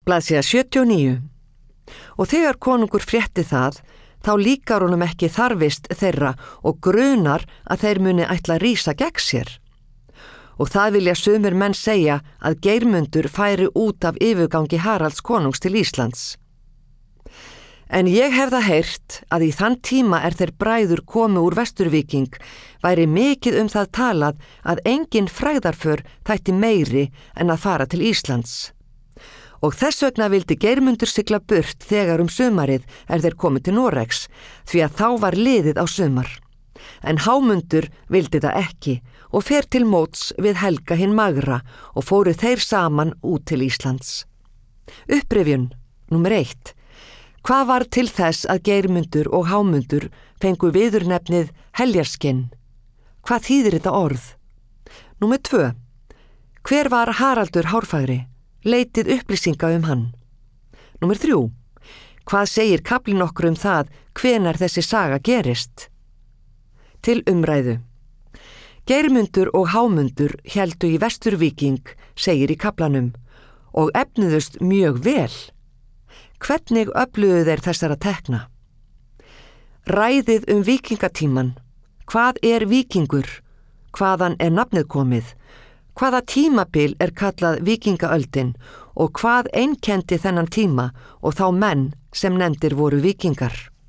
Blaðsíða 79. Og þegar konungur frétti það, þá líkar honum ekki þarfist þeirra og grunar að þeir muni ætla að rísa gegn sér. Og það vilja sumir menn segja að Geirmundur færi út af yfirgangi Haralds konungs til Íslands. En ég hef það heyrt að í þann tíma þeir bræður komu úr Vesturvíking væri mikið það talað að engin frægðarför þætti meiri en að fara til Íslands. Og þess vegna vildi Geirmundur sigla burt þegar sumarið þeir komu til Noregs, því að þá var liðið á sumar. En Hámundur vildi það ekki og fer til móts við Helga hinn magra og fóru þeir saman út til Íslands. Upprifjun, númer 1. Hvað var til þess að Geirmundur og Hámundur fengu viðurnefnið heljarskinn? Hvað þýðir þetta orð? Númer 2. Hver var Haraldur hárfagri? Leitið upplýsinga hann. Númer 3. Hvað segir kaflinn okkur það hvenær þessi saga gerist? Til umræðu. Geirmundur og Hámundur héldu í Vesturvíking, segir í kaflanum, og efnuðust mjög vel. Hvernig öfluðu þeir þessara tekna? Ræðið víkingatíman. Hvað víkingur? Hvaðan nafnið komið? Hvaða tímabil kallað víkingaöldin og hvað einkenndi þennan tíma og þá menn sem nefndir voru víkingar?